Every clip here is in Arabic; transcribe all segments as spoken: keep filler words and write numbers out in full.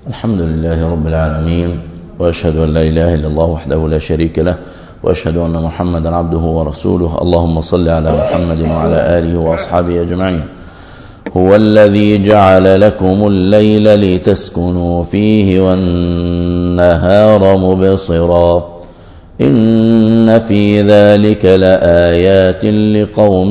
الحمد لله رب العالمين، وأشهد أن لا إله إلا الله وحده لا شريك له، وأشهد أن محمدا عبده ورسوله. اللهم صل على محمد وعلى آله وأصحابه أجمعين. هو الذي جعل لكم الليل لتسكنوا فيه والنهار مبصرا إن في ذلك لآيات لقوم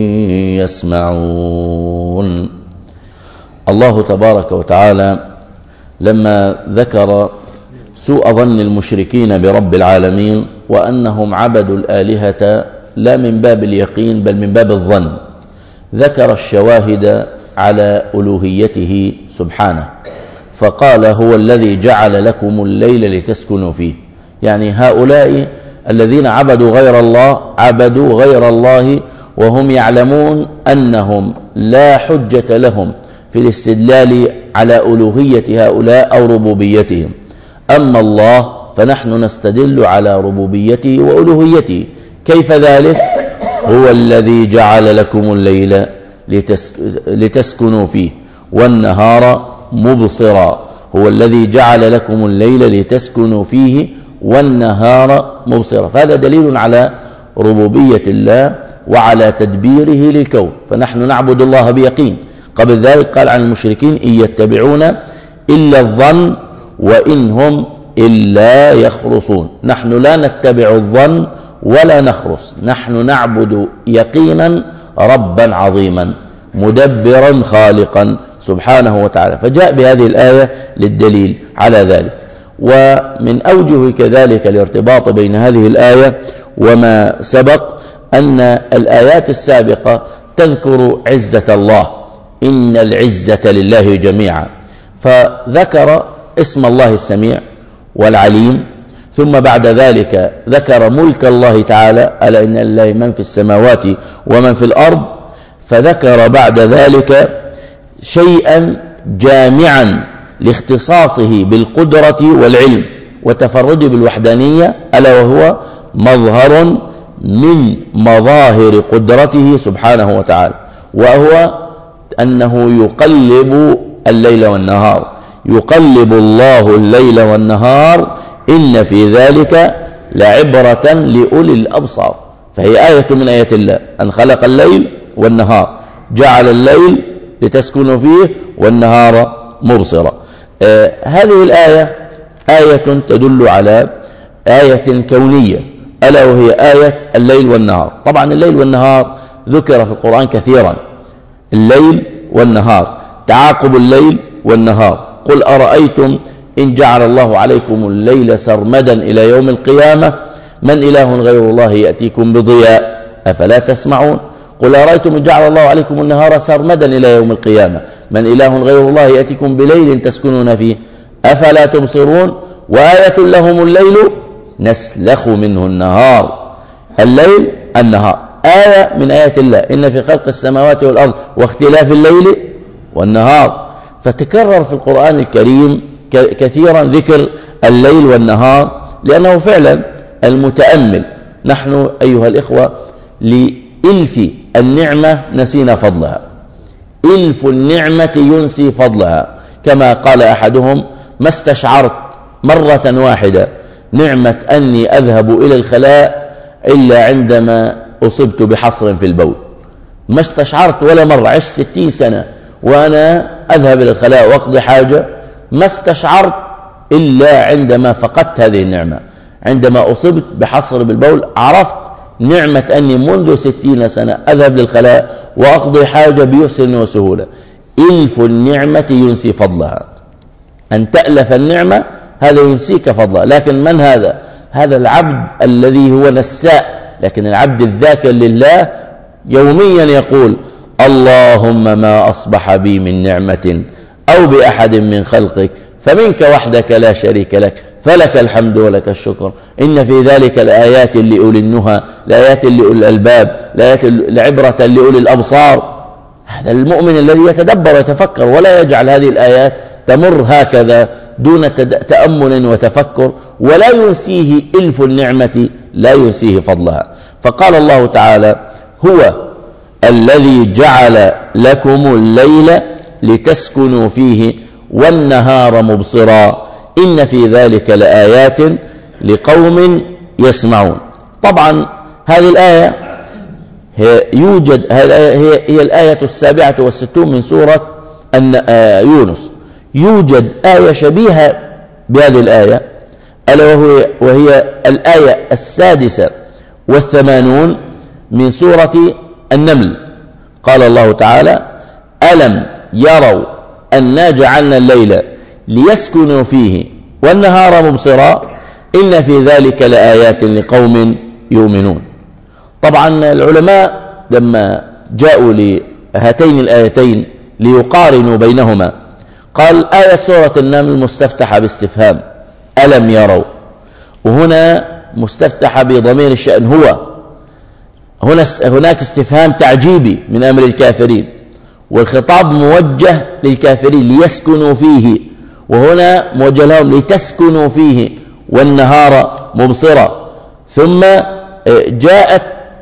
يسمعون. الله تبارك وتعالى لما ذكر سوء ظن المشركين برب العالمين وأنهم عبدوا الآلهة لا من باب اليقين بل من باب الظن، ذكر الشواهد على ألوهيته سبحانه، فقال هو الذي جعل لكم الليل لتسكنوا فيه. يعني هؤلاء الذين عبدوا غير الله عبدوا غير الله وهم يعلمون أنهم لا حجة لهم في الاستدلال على ألوهية هؤلاء أو ربوبيتهم. أما الله فنحن نستدل على ربوبيته وألوهيته. كيف ذلك؟ هو الذي جعل لكم الليل لتسكنوا فيه والنهار مبصرا. هو الذي جعل لكم الليل لتسكنوا فيه والنهار مبصرا. فهذا دليل على ربوبية الله وعلى تدبيره للكون، فنحن نعبد الله بيقين. قبل ذلك قال عن المشركين إن يتبعون إلا الظن وإن هم إلا يخرصون. نحن لا نتبع الظن ولا نخرص، نحن نعبد يقينا ربا عظيما مدبرا خالقا سبحانه وتعالى. فجاء بهذه الآية للدليل على ذلك. ومن أوجه كذلك الارتباط بين هذه الآية وما سبق أن الآيات السابقة تذكر عزة الله، إن العزة لله جميعا، فذكر اسم الله السميع والعليم، ثم بعد ذلك ذكر ملك الله تعالى ألا إن لله من في السماوات ومن في الأرض، فذكر بعد ذلك شيئا جامعا لاختصاصه بالقدرة والعلم وتفرده بالوحدانية، ألا وهو مظهر من مظاهر قدرته سبحانه وتعالى، وهو أنه يقلب الليل والنهار. يقلب الله الليل والنهار إن في ذلك لعبرة لأولي الأبصار. فهي آية من آيات الله أن خلق الليل والنهار، جعل الليل لتسكنوا فيه والنهار مبصرا. آه هذه الآية آية تدل على آية كونية ألا وهي آية الليل والنهار. طبعا الليل والنهار ذكر في القرآن كثيرا، الليل والنهار، تعاقب الليل والنهار. قل أرأيتم إن جعل الله عليكم الليل سرمدا إلى يوم القيامة من إله غير الله يأتيكم بضياء أفلا تسمعون. قل أرأيتم إن جعل الله عليكم النهار سرمدا إلى يوم القيامة من إله غير الله يأتيكم بليل تسكنون فيه أفلا تبصرون. وآية لهم الليل نسلخ منه النهار. الليل النهار آية من آيات الله إن في خلق السماوات والأرض واختلاف الليل والنهار. فتكرر في القرآن الكريم كثيرا ذكر الليل والنهار، لأنه فعلا المتأمل. نحن أيها الإخوة لإلف النعمة نسينا فضلها. إلف النعمة ينسي فضلها، كما قال أحدهم ما استشعرت مرة واحدة نعمة أني أذهب إلى الخلاء إلا عندما أصبت بحصر في البول. ما استشعرت ولا مرة، عشت ستين سنة وأنا أذهب إلى الخلاء وأقضي حاجة، ما استشعرت إلا عندما فقدت هذه النعمة. عندما أصبت بحصر بالبول عرفت نعمة أني منذ ستين سنة أذهب للخلاء وأقضي حاجة بيسر وسهولة. إلف النعمة ينسي فضلها. أن تألف النعمة هذا ينسيك فضلها. لكن من هذا؟ هذا العبد الذي هو نساء. لكن العبد الذاكر لله يوميا يقول اللهم ما أصبح بي من نعمة أو بأحد من خلقك فمنك وحدك لا شريك لك فلك الحمد ولك الشكر إن في ذلك لآيات لأولي النهى لآيات لأولي الألباب لآيات لعبرة لأولي الأبصار. هذا المؤمن الذي يتدبر ويتفكر ولا يجعل هذه الآيات تمر هكذا دون تأمل وتفكر، ولا ينسيه إلف النعمة، لا ينسيه فضلها. فقال الله تعالى هو الذي جعل لكم الليل لتسكنوا فيه والنهار مبصرا إن في ذلك لآيات لقوم يسمعون. طبعا هذه الآية هي يوجد هي, هي الآية السابعة والستون من سورة يونس. يوجد آية شبيهة بهذه الآية ألا وهي, وهي الآية السادسة والثمانون من سورة النمل. قال الله تعالى: ألم يروا أنا جعلنا الليل ليسكنوا فيه والنهار مبصرا إن في ذلك لآيات لقوم يؤمنون. طبعا العلماء لما جاءوا لهاتين الآيتين ليقارنوا بينهما قال آية سورة النمل مستفتحة باستفهام ألم يروا، وهنا مستفتحة بضمير الشأن هو. هنا هناك استفهام تعجيبي من أمر الكافرين، والخطاب موجه للكافرين ليسكنوا فيه، وهنا موجه لهم لتسكنوا فيه والنهار مبصرا. ثم جاءت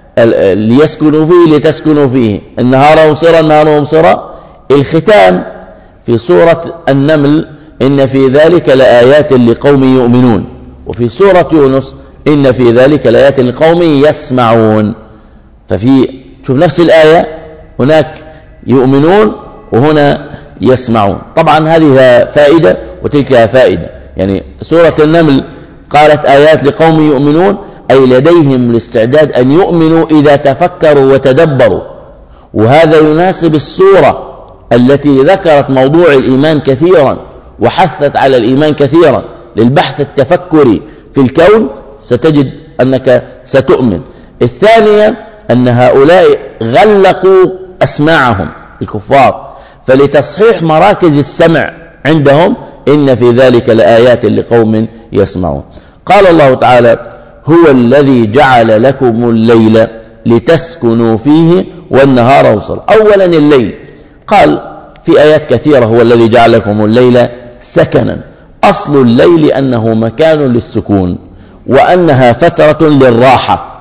ليسكنوا فيه لتسكنوا فيه النهار مبصرا النهار مبصرا. الختام في سورة النمل إن في ذلك لآيات لقوم يؤمنون، وفي سورة يونس إن في ذلك لآيات لقوم يسمعون. ففي شوف نفس الآية هناك يؤمنون وهنا يسمعون. طبعا هذه فائدة وتلك فائدة. يعني سورة النمل قالت آيات لقوم يؤمنون أي لديهم الاستعداد أن يؤمنوا إذا تفكروا وتدبروا، وهذا يناسب السورة التي ذكرت موضوع الإيمان كثيرا وحثت على الإيمان كثيرا للبحث التفكري في الكون. ستجد أنك ستؤمن. الثانية أن هؤلاء غلقوا أسماعهم الكفار، فلتصحيح مراكز السمع عندهم إن في ذلك لآيات لقوم يسمعون. قال الله تعالى: هو الذي جعل لكم الليل لتسكنوا فيه والنهار مبصرا. أولا الليل قال في آيات كثيرة هو الذي جعل لكم الليل سكنا. أصل الليل أنه مكان للسكون، وأنها فترة للراحة،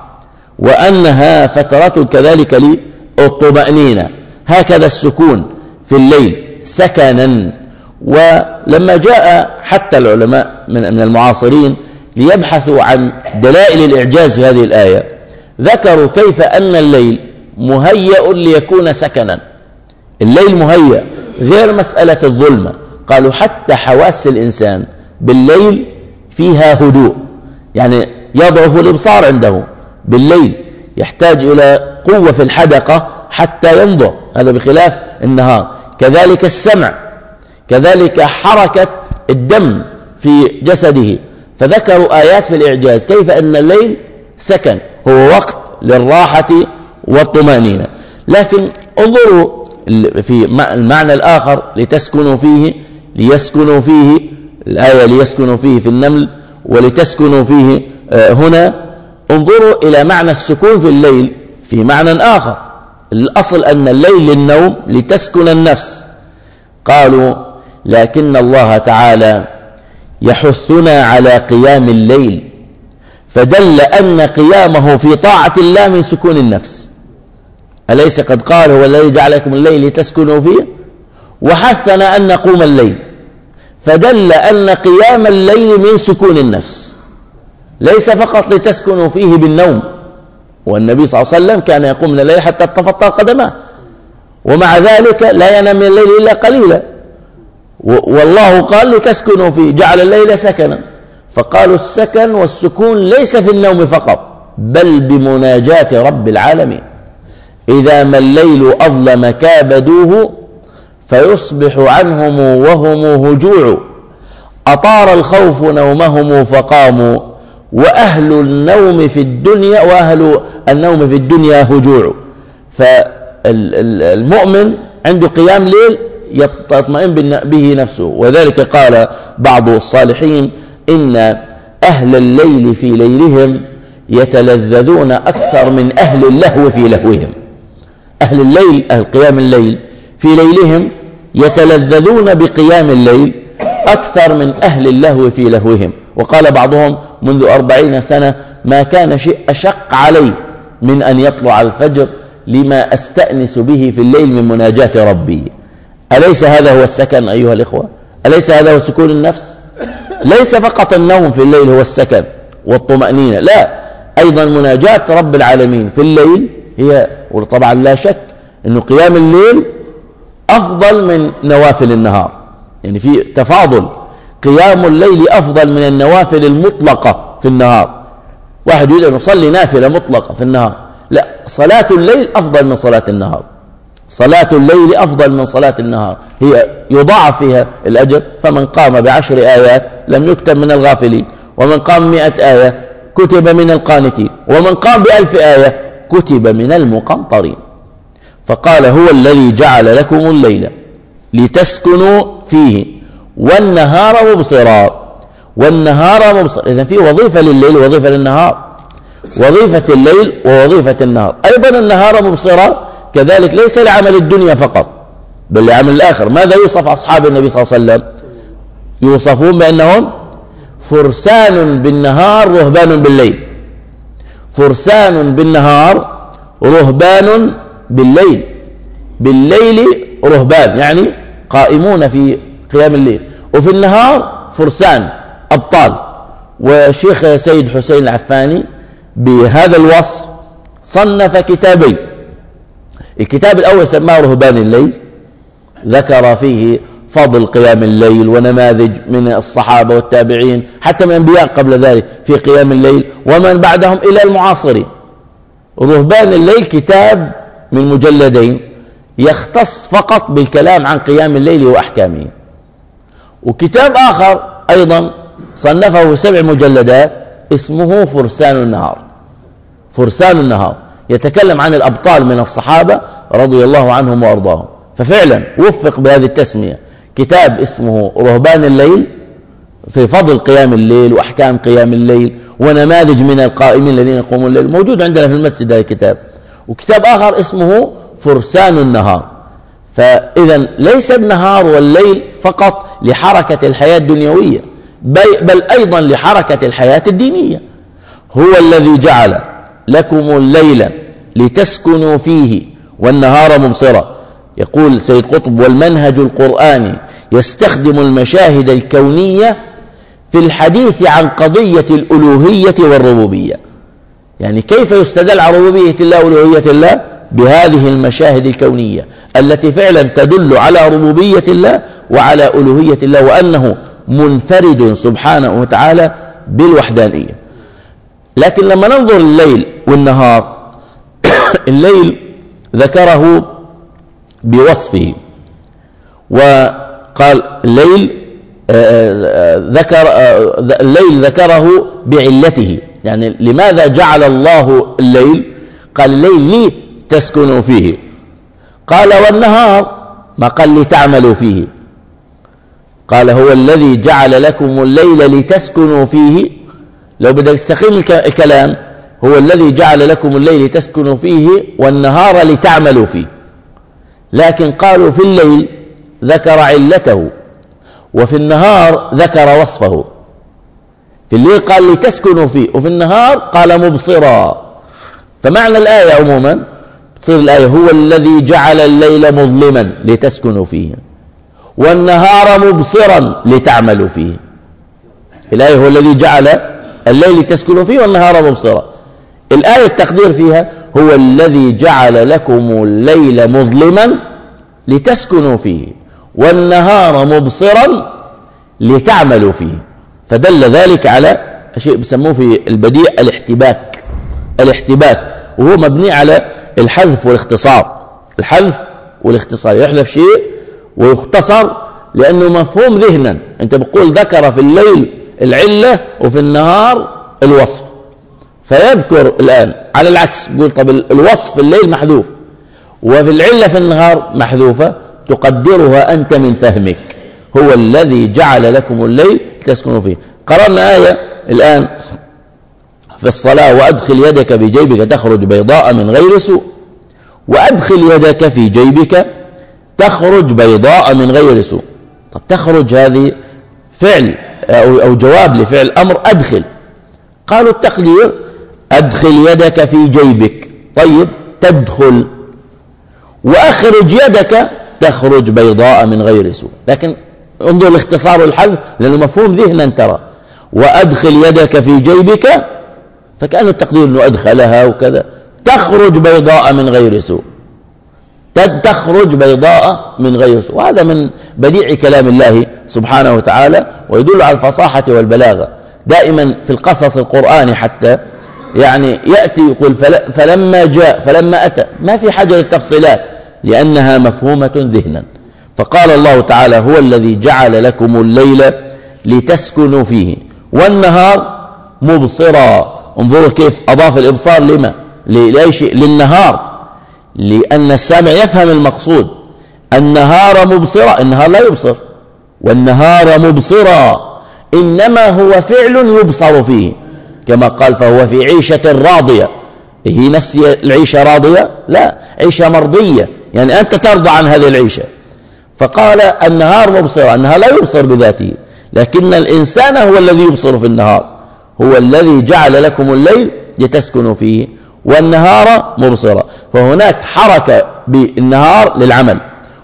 وأنها فترة كذلك للطمأنينة. هكذا السكون في الليل سكنا. ولما جاء حتى العلماء من المعاصرين ليبحثوا عن دلائل الإعجاز في هذه الآية ذكروا كيف أن الليل مهيأ ليكون سكنا. الليل مهيأ غير مسألة الظلمة. قالوا حتى حواس الإنسان بالليل فيها هدوء، يعني يضعف الإبصار عنده بالليل، يحتاج إلى قوة في الحدقة حتى ينظر، هذا بخلاف النهار. كذلك السمع، كذلك حركة الدم في جسده. فذكروا آيات في الإعجاز كيف أن الليل سكن، هو وقت للراحة والطمأنينة. لكن انظروا في المعنى الآخر لتسكنوا فيه، ليسكنوا فيه الآية ليسكنوا فيه في النمل ولتسكنوا فيه هنا. انظروا إلى معنى السكون في الليل في معنى آخر. الأصل أن الليل للنوم لتسكن النفس. قالوا لكن الله تعالى يحثنا على قيام الليل، فدل أن قيامه في طاعة الله من سكون النفس. أليس قد قال هو الذي جعل لكم الليل لتسكنوا فيه، وحثنا أن نقوم الليل، فدل أن قيام الليل من سكون النفس، ليس فقط لتسكنوا فيه بالنوم. والنبي صلى الله عليه وسلم كان يقوم من الليل حتى تتفطر قدماه، ومع ذلك لا ينام من الليل إلا قليلا. والله قال لتسكنوا فيه، جعل الليل سكنا. فقالوا السكن والسكون ليس في النوم فقط، بل بمناجاة رب العالمين. إذا ما الليل أظلم كابدوه فيصبح عنهم وهم هجوع، أطار الخوف نومهم فقاموا، وأهل النوم في الدنيا وأهل النوم في الدنيا هجوع. فالمؤمن عنده قيام ليل يطمئن به نفسه. وذلك قال بعض الصالحين إن أهل الليل في ليلهم يتلذذون أكثر من أهل اللهو في لهوهم. أهل الليل، أهل قيام الليل في ليلهم يتلذذون بقيام الليل أكثر من أهل اللهو في لهوهم. وقال بعضهم منذ أربعين سنة ما كان شيء أشق علي من أن يطلع الفجر لما أستأنس به في الليل من مناجاة ربي. أليس هذا هو السكن أيها الإخوة؟ أليس هذا هو سكون النفس؟ ليس فقط النوم في الليل هو السكن والطمأنينة، لا، أيضا مناجاة رب العالمين في الليل هي، وطبعا لا شك أنه قيام الليل أفضل من نوافل النهار، يعني في تفاضل، قيام الليل أفضل من النوافل المطلقة في النهار. واحد يريد أن يصلي نافلة مطلقة في النهار، لا، صلاة الليل أفضل من صلاة النهار، صلاة الليل أفضل من صلاة النهار، هي يضاعف فيها الأجر. فمن قام بعشر آيات لم يكتب من الغافلين، ومن قام مئة آية كتب من القانتين، ومن قام بألف آية كتب من المقنطرين. فقال هو الذي جعل لكم الليل لتسكنوا فيه والنهار مبصرا، والنهار مبصرا، إذن في وظيفة لليل ووظيفة للنهار، وظيفة الليل ووظيفة النهار. أيضا النهار مبصرا كذلك ليس لعمل الدنيا فقط بل لعمل الآخر. ماذا يوصف أصحاب النبي صلى الله عليه وسلم؟ يوصفون بأنهم فرسان بالنهار رهبان بالليل، فرسان بالنهار رهبان بالليل، بالليل رهبان يعني قائمون في قيام الليل، وفي النهار فرسان أبطال. وشيخ سيد حسين العفاني بهذا الوصف صنف كتابين. الكتاب الأول سماه رهبان الليل، ذكر فيه فضل قيام الليل ونماذج من الصحابة والتابعين حتى من الأنبياء قبل ذلك في قيام الليل ومن بعدهم إلى المعاصرين. رهبان الليل كتاب من مجلدين يختص فقط بالكلام عن قيام الليل وأحكامه. وكتاب آخر أيضا صنفه سبع مجلدات اسمه فرسان النهار، فرسان النهار، يتكلم عن الأبطال من الصحابة رضي الله عنهم وأرضاهم. ففعلا وفق بهذه التسمية، كتاب اسمه رهبان الليل في فضل قيام الليل وأحكام قيام الليل ونماذج من القائمين الذين يقومون الليل، موجود عندنا في المسجد هذا الكتاب. وكتاب آخر اسمه فرسان النهار. فإذا ليس النهار والليل فقط لحركة الحياة الدنيوية بل أيضا لحركة الحياة الدينية. هو الذي جعل لكم الليل لتسكنوا فيه والنهار مبصرا. يقول سيد قطب والمنهج القرآني يستخدم المشاهد الكونية في الحديث عن قضية الألوهية والربوبية. يعني كيف يستدل على ربوبية الله وألوهية الله؟ بهذه المشاهد الكونية التي فعلا تدل على ربوبية الله وعلى ألوهية الله وأنه منفرد سبحانه وتعالى بالوحدانية. لكن لما ننظر الليل والنهار، الليل ذكره بوصفه وقال الليل ذكر الليل ذكره بعلته. يعني لماذا جعل الله الليل؟ قال الليل لي تسكنوا فيه، قال والنهار ما قال لتعملوا فيه. قال هو الذي جعل لكم الليل لتسكنوا فيه. لو بدك تستقيم الكلام هو الذي جعل لكم الليل لتسكنوا فيه والنهار لتعملوا فيه. لكن قالوا في الليل ذكر علته وفي النهار ذكر وصفه. في الليل قال لتسكنوا فيه وفي النهار قال مبصرا. فمعنى الآية عموما تصير الآية هو الذي جعل الليل مظلما لتسكنوا فيه والنهار مبصرا لتعملوا فيه. الآية هو الذي جعل الليل لتسكنوا فيه والنهار مبصرا. الآية التقدير فيها هو الذي جعل لكم الليل مظلما لتسكنوا فيه والنهار مبصرا لتعملوا فيه. فدل ذلك على شيء بسموه في البديع الاحتباك. الاحتباك وهو مبني على الحذف والاختصار. الحذف والاختصار، يحذف شيء ويختصر لأنه مفهوم ذهنا. أنت بقول ذكر في الليل العلة وفي النهار الوصف، فيذكر الآن على العكس، يقول طب الوصف في الليل محذوف وفي العلة في النهار محذوفة، تقدرها أنت من فهمك. هو الذي جعل لكم الليل تسكنوا فيه. قرأنا آية الآن في الصلاة وأدخل يدك في جيبك تخرج بيضاء من غير سوء. وأدخل يدك في جيبك تخرج بيضاء من غير سوء. طب تخرج هذه فعل أو جواب لفعل أمر أدخل. قالوا التقدير أدخل يدك في جيبك، طيب تدخل، وأخرج يدك تخرج بيضاء من غير سوء. لكن انظر الاختصار والحذف لأنه مفهوم ذهنا ترى. وأدخل يدك في جيبك، فكأنه التقدير أنه أدخلها وكذا، تخرج بيضاء من غير سوء، تخرج بيضاء من غير سوء. وهذا من بديع كلام الله سبحانه وتعالى، ويدل على الفصاحة والبلاغة. دائما في القصص القرآني حتى يعني يأتي يقول فلما جاء فلما أتى، ما في حاجة للتفصيلات لأنها مفهومة ذهنا. فقال الله تعالى هو الذي جعل لكم الليل لتسكنوا فيه والنهار مبصرا. انظروا كيف أضاف الإبصار لما لأي شيء؟ للنهار، لأن السامع يفهم المقصود. النهار مبصرا، النهار لا يبصر، والنهار مبصرا إنما هو فعل يبصر فيه، كما قال فهو في عيشة راضية. هي نفس العيشة راضية؟ لا، عيشة مرضية، يعني أنت ترضى عن هذه العيشة. فقال النهار مبصرا، النهار لا يبصر بذاته، لكن الإنسان هو الذي يبصر في النهار. هو الذي جعل لكم الليل لتسكنوا فيه والنهار مبصرا. فهناك حركة بالنهار للعمل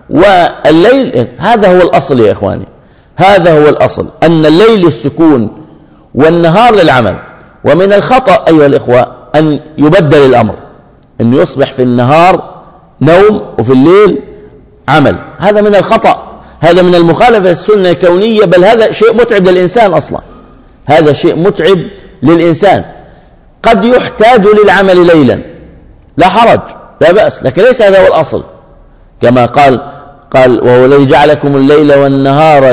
والليل. هذا هو الأصل يا إخواني، هذا هو الأصل، أن الليل للسكون والنهار للعمل. ومن الخطأ أيها الإخوة أن يبدل الأمر، أن يصبح في النهار نوم وفي الليل عمل. هذا من الخطأ، هذا من المخالفة السنة الكونية، بل هذا شيء متعب للإنسان أصلا. هذا شيء متعب للإنسان. قد يحتاج للعمل ليلا لا حرج لا بأس، لكن ليس هذا هو الأصل. كما قال قال وهو الذي جعلكم الليل والنهار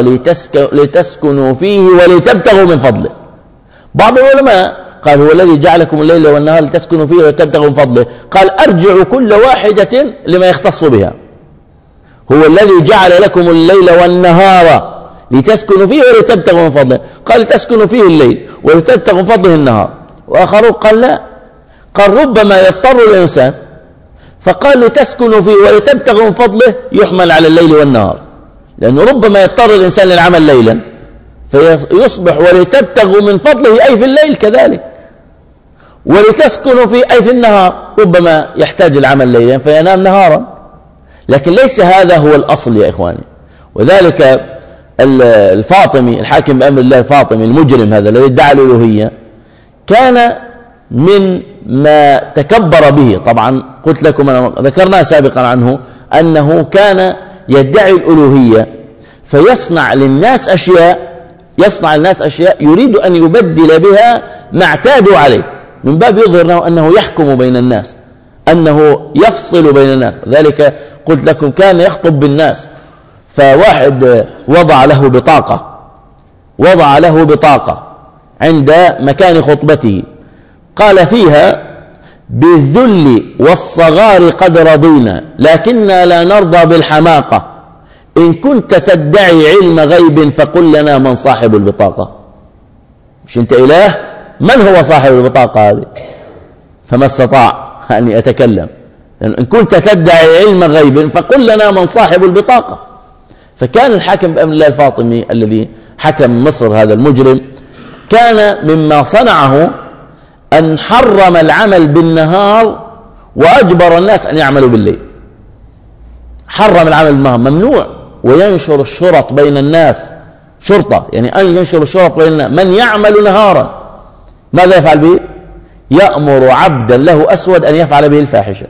لتسكنوا فيه ولتبتغوا من فضله. بعض العلماء قال هو الذي جعلكم الليل والنهار لتسكنوا فيه ولتبتغوا من فضله، قال أرجع كل واحدة لما يختص بها. هو الذي جعل لكم الليل والنهار لتسكنوا فيه ولتبتغوا من فضله، قال لتسكنوا فيه الليل ولتبتغوا من فضله النهار. وآخرون قال لا، قال ربما يضطر الإنسان، فقال لتسكنوا فيه ولتبتغوا من فضله يحمل على الليل والنهار، لأنه ربما يضطر الإنسان للعمل ليلا فيصبح ولتبتغوا من فضله أي في الليل كذلك، ولتسكنوا فيه أي في النهار ربما يحتاج العمل ليلا فينام نهارا. لكن ليس هذا هو الأصل يا إخواني. وذلك الفاطمي الحاكم بأمر الله الفاطمي المجرم هذا الذي ادعى الألوهية كان من ما تكبر به. طبعا قلت لكم أنا ذكرنا سابقا عنه أنه كان يدعي الألوهية فيصنع للناس أشياء يصنع الناس أشياء يريد أن يبدل بها ما اعتادوا عليه، من باب يظهر له أنه يحكم بين الناس، أنه يفصل بين الناس. ذلك قلت لكم كان يخطب بالناس، فواحد وضع له بطاقة وضع له بطاقة عند مكان خطبته قال فيها بالذل والصغار قد رضينا لكننا لا نرضى بالحماقة، إن كنت تدعي علم غيب فقل لنا من صاحب البطاقة. مش أنت إله؟ من هو صاحب البطاقة هذه؟ فما استطاع أن يتكلم، لأن إن كنت تدعي علم غيب فقل لنا من صاحب البطاقة. فكان الحاكم بأمر الله الفاطمي الذي حكم مصر هذا المجرم كان مما صنعه أن حرم العمل بالنهار وأجبر الناس أن يعملوا بالليل. حرم العمل بالنهار، ممنوع، وينشر الشرط بين الناس، شرطة يعني أن ينشر الشرط بين الناس. من يعمل نهارا ماذا يفعل به؟ يأمر عبدا له أسود أن يفعل به الفاحشة.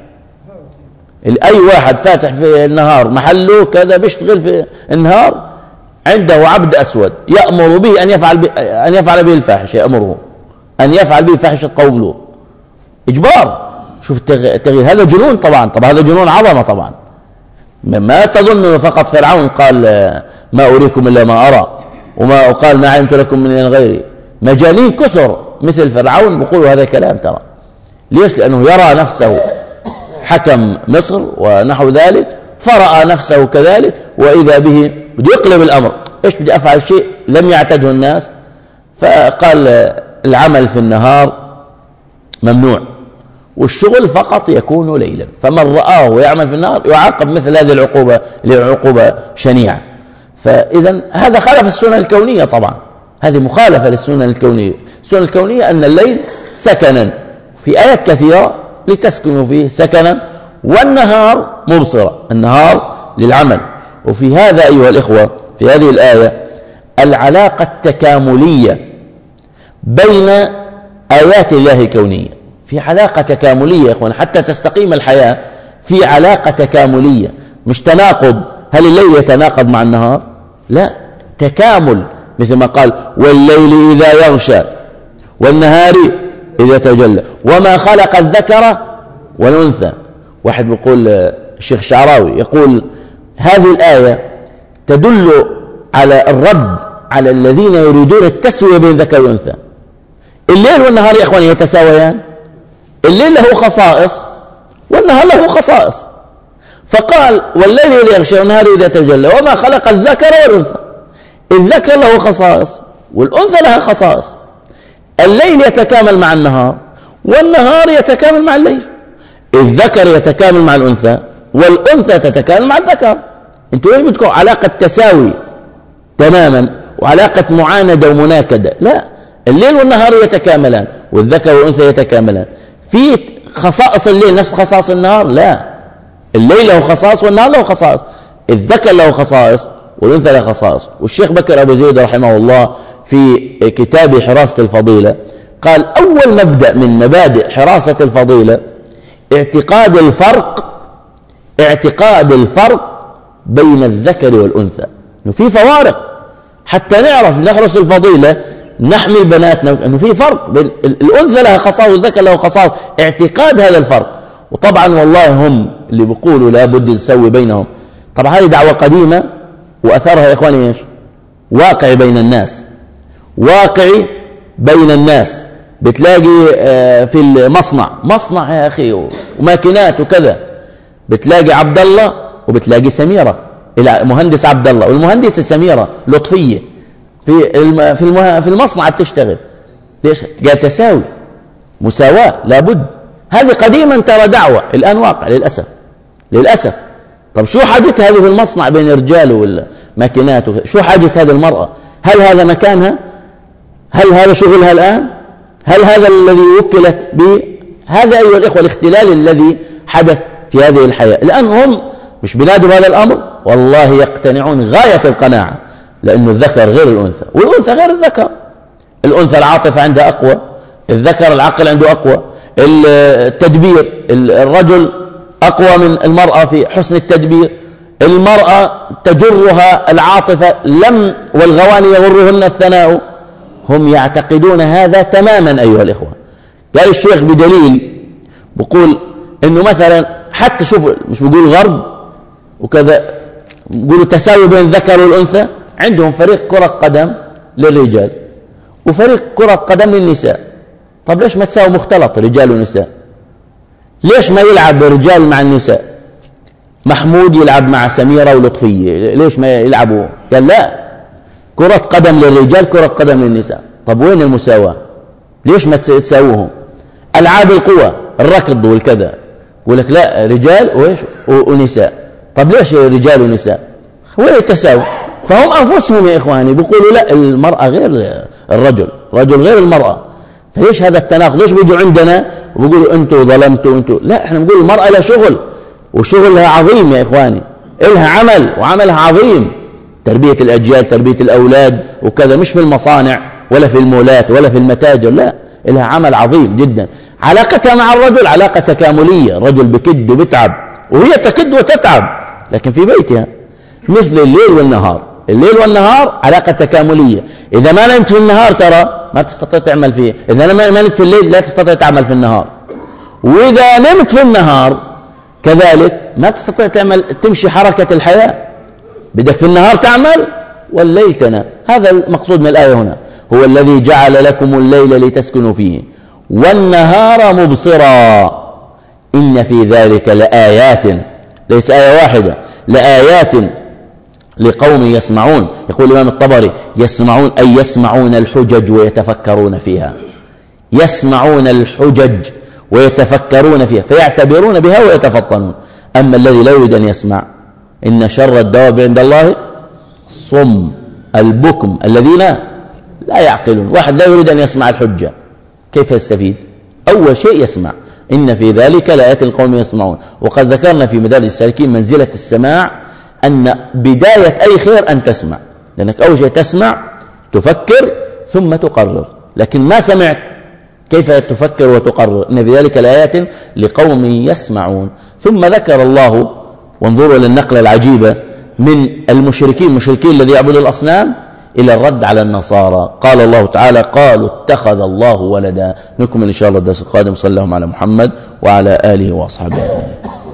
أي واحد فاتح في النهار محله كذا بيشتغل في النهار عنده عبد أسود يأمر به أن يفعل به أن يفعل به الفاحشة، يأمره أن يفعل به فاحشة قوم لوط. إجبار. شوف التغيير، هذا جنون طبعا. طبعا هذا جنون عظمة طبعا. ما تظن فقط فرعون قال ما أريكم إلا ما أرى وما قال ما علمت لكم من غيري. مجانين كثر مثل فرعون بيقولوا هذا الكلام ترى. ليش؟ لأنه يرى نفسه حكم مصر ونحو ذلك، فرأى نفسه كذلك، وإذا به بده يقلب الأمر. إيش بدي أفعل شيء لم يعتده الناس، فقال العمل في النهار ممنوع والشغل فقط يكون ليلا، فمن رآه يعمل في النهار يعاقب مثل هذه العقوبة لعقوبة شنيعة. فإذا هذا خالف السنة الكونية طبعا، هذه مخالفة للسنة الكونية. السنة الكونية أن الليل سكنا، في آيات كثيرة لتسكنوا فيه سكنا، والنهار مبصرة، النهار للعمل. وفي هذا أيها الإخوة في هذه الآية العلاقة التكاملية بين آيات الله الكونية. في علاقة تكاملية يا إخوان حتى تستقيم الحياة، في علاقة تكاملية مش تناقض. هل الليل يتناقض مع النهار؟ لا، تكامل، مثل ما قال والليل إذا يغشى والنهار إذا تجلى وما خلق الذكر والأنثى. واحد بيقول الشيخ الشعراوي يقول هذه الآية تدل على الرد على الذين يريدون التسوية بين الذكر والأنثى. الليل والنهار يا إخواني يتساويان، الليل له خصائص والنهار له خصائص، فقال والليل إذا يغشى والنهار إذا تجلى وما خلق الذكر والأنثى. الذكر له خصائص والأنثى لها خصائص. الليل يتكامل مع النهار والنهار يتكامل مع الليل. الذكر يتكامل مع الأنثى والأنثى تتكامل مع الذكر. انتوا ايش بدكم؟ علاقة تساوي تماما وعلاقة معاندة ومناكدة؟ لا، الليل والنهار يتكاملان والذكر والأنثى يتكاملان. في خصائص الليل نفس خصائص النهار؟ لا، الليل له خصائص والنهار له خصائص. الذكر له خصائص والأنثى له خصائص. والشيخ بكر أبو زيد رحمه الله في كتاب حراسة الفضيلة قال أول مبدأ من مبادئ حراسة الفضيلة اعتقاد الفرق اعتقاد الفرق بين الذكر والأنثى، إنه في فوارق حتى نعرف نحرس الفضيلة نحمي بناتنا، إنه في فرق بين الأنثى لها خصائص والذكر له خصائص. اعتقاد هذا الفرق. وطبعا والله هم اللي بيقولوا لابد نسوي بينهم. طبعا هذه دعوة قديمة وأثرها يا إخواني إيش؟ واقع بين الناس، واقعي بين الناس. بتلاقي في المصنع مصنع يا أخي وماكينات وكذا، بتلاقي عبد الله وبتلاقي سميرة، المهندس عبد الله والمهندسة سميرة لطفية في في المصنع بتشتغل. ليش؟ قال تساوي، مساواة لابد. هذه قديما ترى دعوة، الآن واقع للأسف للأسف. طب شو حاجة هذه في المصنع بين الرجال والماكينات؟ شو حاجة هذه المرأة؟ هل هذا مكانها؟ هل هذا شغلها الآن؟ هل هذا الذي وكلت به؟ هذا أيها الإخوة الاختلال الذي حدث في هذه الحياة. الآن هم مش بينادوا هذا الأمر، والله يقتنعون غاية القناعة، لأن الذكر غير الأنثى والأنثى غير الذكر. الأنثى العاطفة عندها أقوى، الذكر العقل عنده أقوى. التدبير، الرجل أقوى من المرأة في حسن التدبير. المرأة تجرها العاطفة لم والغواني يغرهن الثناء. هم يعتقدون هذا تماما أيها الإخوة. قال الشيخ بدليل بقول إنه مثلا حتى شوف مش بيقول غرب وكذا، بيقولوا تساوي بين الذكر والأنثى. عندهم فريق كرة قدم للرجال وفريق كرة قدم للنساء. طب ليش ما تساوي مختلط رجال ونساء؟ ليش ما يلعب رجال مع النساء؟ محمود يلعب مع سميرة ولطفية، ليش ما يلعبوا؟ قال لا، كرة قدم للرجال كرة قدم للنساء. طب وين المساواة؟ ليش ما تساووهم؟ ألعاب القوى، الركض والكذا، يقول لك لا رجال وإيش ونساء. طب ليش رجال ونساء؟ وين التساوي؟ فهم أنفسهم يا إخواني بيقولوا لا، المرأة غير الرجل، رجل غير المرأة. فليش هذا التناقض؟ ليش بيجوا عندنا وبيقولوا أنتوا ظلمتوا أنتوا؟ لا، احنا بنقول المرأة لها شغل وشغلها عظيم يا إخواني، إلها عمل وعملها عظيم، تربية الأجيال، تربية الأولاد وكذا، مش في المصانع ولا في المولات ولا في المتاجر، لا، إلها عمل عظيم جدا. علاقتها مع الرجل علاقة تكاملية، رجل بكد وبتعب وهي تكد وتتعب لكن في بيتها، مثل الليل والنهار. الليل والنهار علاقة تكاملية. إذا ما نمت في النهار ترى ما تستطيع تعمل فيه، إذا ما نمت في الليل لا تستطيع تعمل في النهار، وإذا نمت في النهار كذلك ما تستطيع تعمل تمشي حركة الحياة. بدك في النهار تعمل والليل تنام. هذا المقصود من الآية هنا، هو الذي جعل لكم الليل لتسكنوا فيه والنهار مبصرا إن في ذلك لآيات، ليس آية واحدة، لآيات لقوم يسمعون. يقول الإمام الطبري يسمعون أي يسمعون الحجج ويتفكرون فيها، يسمعون الحجج ويتفكرون فيها فيعتبرون بها ويتفطنون. أما الذي لا يريد أن يسمع إن شر الدواب عند الله الصم البكم الذين لا يعقلون. واحد لا يريد أن يسمع الحجة كيف يستفيد؟ أول شيء يسمع. إن في ذلك لآيات القوم يسمعون. وقد ذكرنا في مدارج السالكين منزلة السماع، أن بداية أي خير أن تسمع. لأنك أول شيء تسمع تفكر ثم تقرر، لكن ما سمعت كيف تفكر وتقرر؟ إن في ذلك الآيات لقوم يسمعون. ثم ذكر الله، وانظروا للنقلة العجيبة من المشركين مشركين الذي يعبد الأصنام إلى الرد على النصارى. قال الله تعالى: قالوا اتخذ الله ولدا. نكمل إن شاء الله الدرس القادم. صلى الله على محمد وعلى آله وأصحابه.